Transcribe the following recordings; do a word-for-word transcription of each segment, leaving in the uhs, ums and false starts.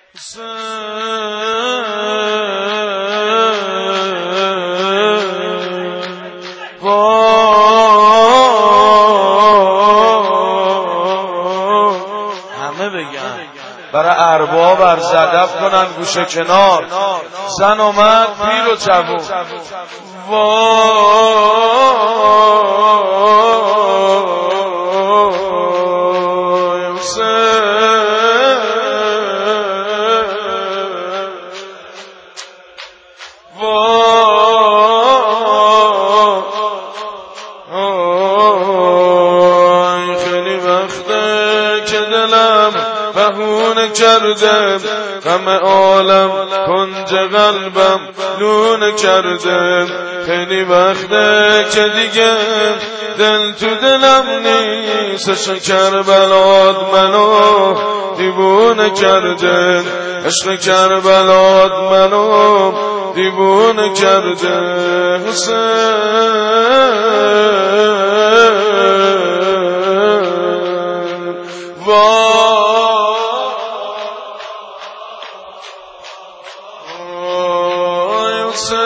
همه بگن برای ارباب بر زدف کنن گوشه کنار. زن اومد پیر و جوون. وای حسین وای خیلی وقته که دلم بهونه کرده، غم عالم کنج قلبم لونه کرده. خیلی وقته که دیگه دل تو دلم نیست، عشق کربلات منو دیوونه کرده. عشق کربلات منو دیوونه کرده. حسین وای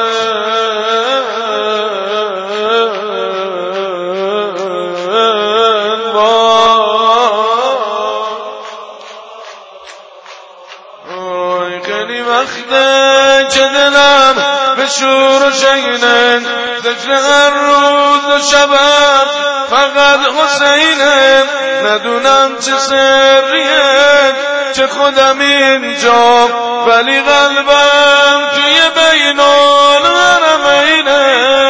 خیلی وقته که دلم به شور و شینه، ذکر هر روز و شبم فقط حسینه. ندونم چه سریه که خودم اینجا، ولی قلبم توی بین الحرمینه.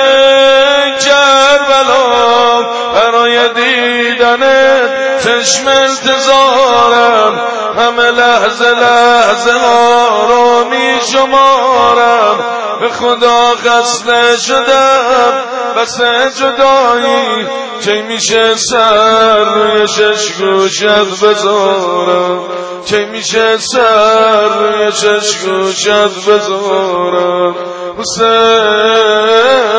کربلا برای دیدنت چشم انتظارم، همه لحظه لحظه ها رو می شمارم. به خدا خسته شدم بس جدایی، چه میشه سر روی شش گوشت بذارم، چه میشه سر روی شش گوشت بذارم. حسین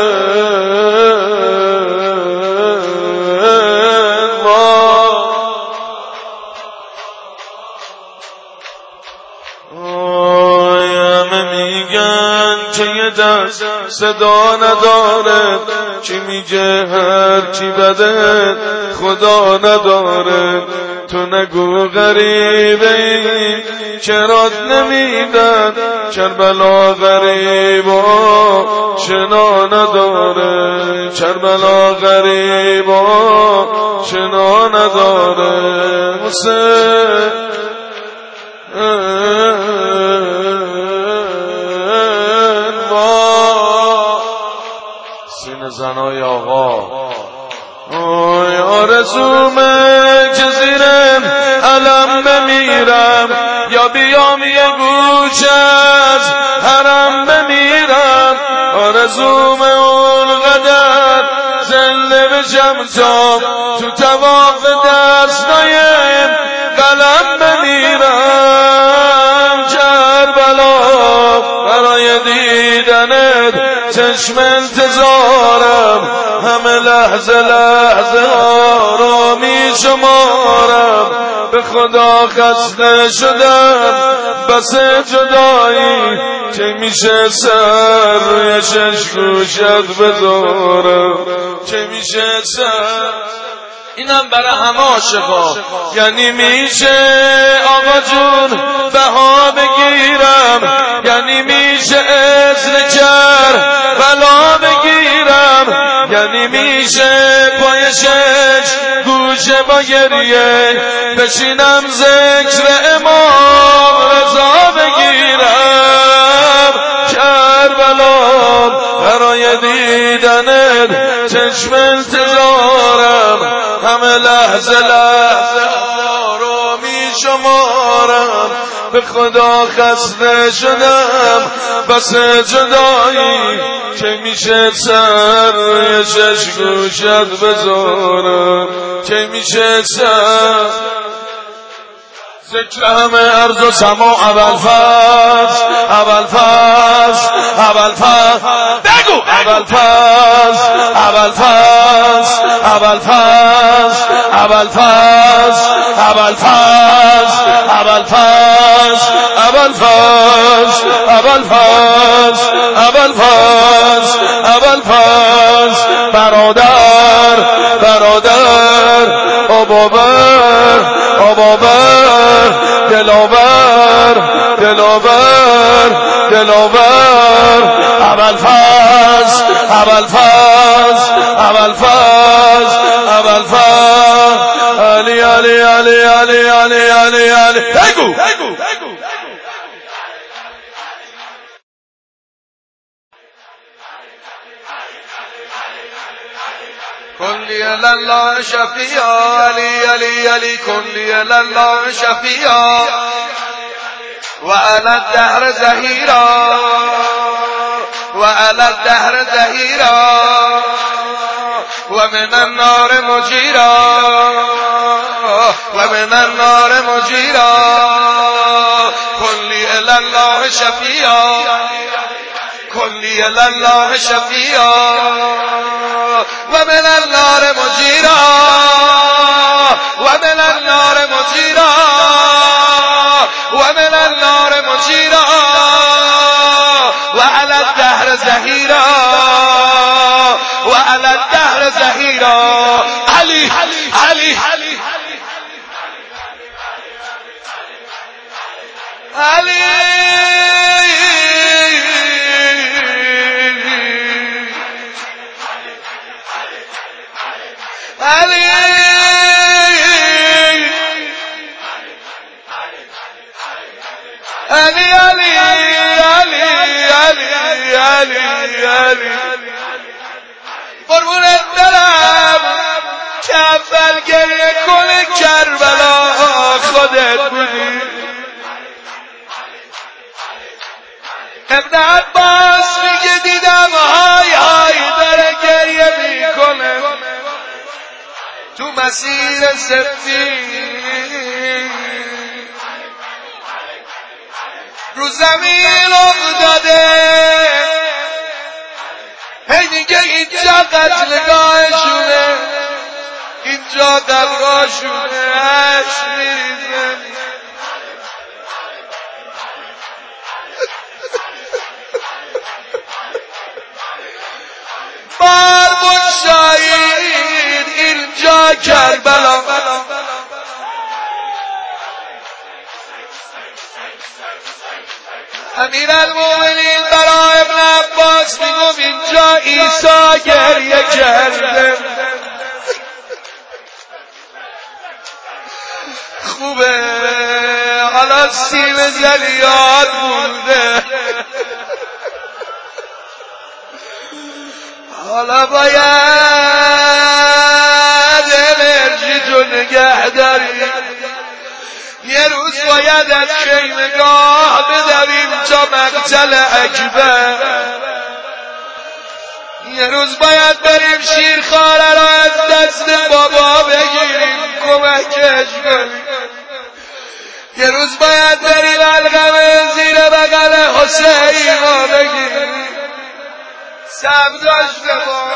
که یه دست صدا نداره، چی میگه هر چی بده خدا نداره. تو نگو غریبه ای چرات نمیدن، کربلا غریبا شنا نداره. کربلا غریبا شنا نداره. حسین سین زنای آقا اوی آرزومه که زیرم علم بمیرم، یا بیام یه گوش از حرم بمیرم. آرزومه اونقدر زنده بشم تا تو تواف دستای قلم بمیرم. کربلا برای دیدنت چشم انتظارم، همه لحظه لحظه ها رو می شمارم. به خدا خسته شدم بس جدایی، که میشه سر روی شش گوشت بذارم، که میشه سر. اینم برای همه عاشقا، یعنی میشه آقا جون بها بگیرم، یعنی میشه اذن کربلا بگیرم، یعنی میشه پای شش گوشه با گریه بشینم ذکر امام رضا بگیرم. کربلا برای دیدنت چشم انتظارم، همه لحظه لحظه رو می شمارم. به خدا خسته شدم بس جدایی، که میشه سر روی شش گوشت بذارم، که میشه سر ذکر همه ارض و سما ابوالفضل ابوالفضل ابوالفضل بگو ابوالفضل ابوالفضل ابوالفضل ابوالفضل ابوالفضل ابوالفضل ابوالفضل ابوالفضل ابوالفضل ابوالفضل برادر برادر ابوبکر ابوبکر دلاور دلاور دلاور ابوالفضل ابوالفضل ابوالفضل ابوالفضل علی علی علی علی علی علی علی بگو كلي لله شفيعا علي علي علي كلي لله شفيعا وعلى الدهر زهيرا وعلى الدهر زهيرا ومن النار مجيرا ومن النار مجيرا كلي لله شفيعا كلي لله شفيعا ومن النار مجيرا ومن النار مجيرا ومن النار مجيرا وعلى الدهر زهيرا وعلى الدهر زهيرا علي علي علي علي علي علي علي علي علي علي قربونت برم که اول گریه کن کربلا خودت بودی ابن عباس میگه دیدم های های داره گریه میکنه تو مسیر سفید رو زمین افتاده هی دیگه اینجا قتلگاهشونه اینجا قبراشونه عشق میریزه مرمون شاید اینجا کربلا امیر المومنین برای ابن عباس میگم اینجا عیسی گریه کرده خوبه حالا سیم زلیات بوده حالا باید انرژی جو نگه داری یه روز باید از خیمگاه بدویم تا مقتل اکبر یه روز باید بریم شیرخواره را از دست بابا بگیریم کمکش کنیم یه روز باید بریم علقمه زیر بغل حسین را بگیریم سبزاش با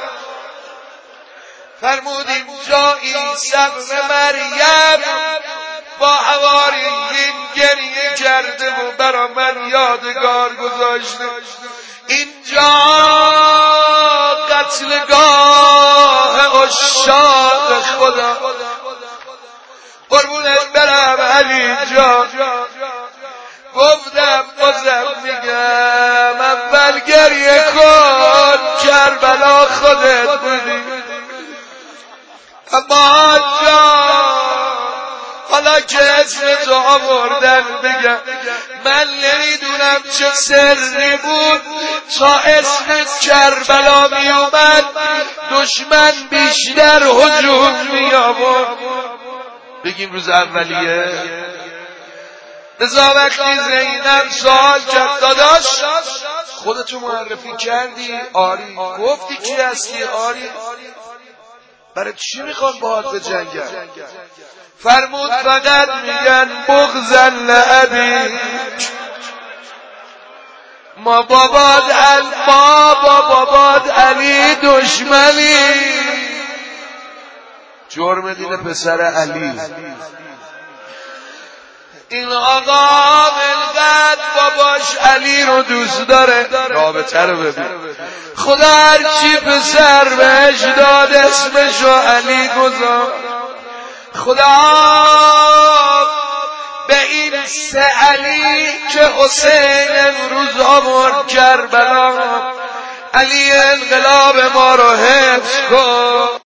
فرمودیم جا عیسی ابن مریم با حواریین گریه کرده و برا من یادگار گذاشته اینجا قتلگاه عشاق خدا قربونت برم علی جان گفتم بازم میگم اول گریه کن کربلا خودت بودی اما جان حالا که اسم تو آوردن بگم من نمیدونم چه سری بود تا اسم کربلا می اومد دشمن بیشتر هجوم می آورد بگیم روز اولیه لذا وقتی زینب سوال کرد داداش خودتو معرفی کردی؟ آری. گفتی کی هستی؟ آری. برای چی میخوان باهات به جنگن؟ فرمود فقط میگن بغضا لعبی، ما باباد ما با باباد علی دشمنی. جرم دین پسر علی. این آقا ملقد باباش علی رو دوست داره، رابطه رو ببین. خدا هرچی پسر بهش داد اسمشو علی گذاشت. خدا به این سه علی که حسین امروز آورد کربلا، علی انقلاب ما رو حفظ کن.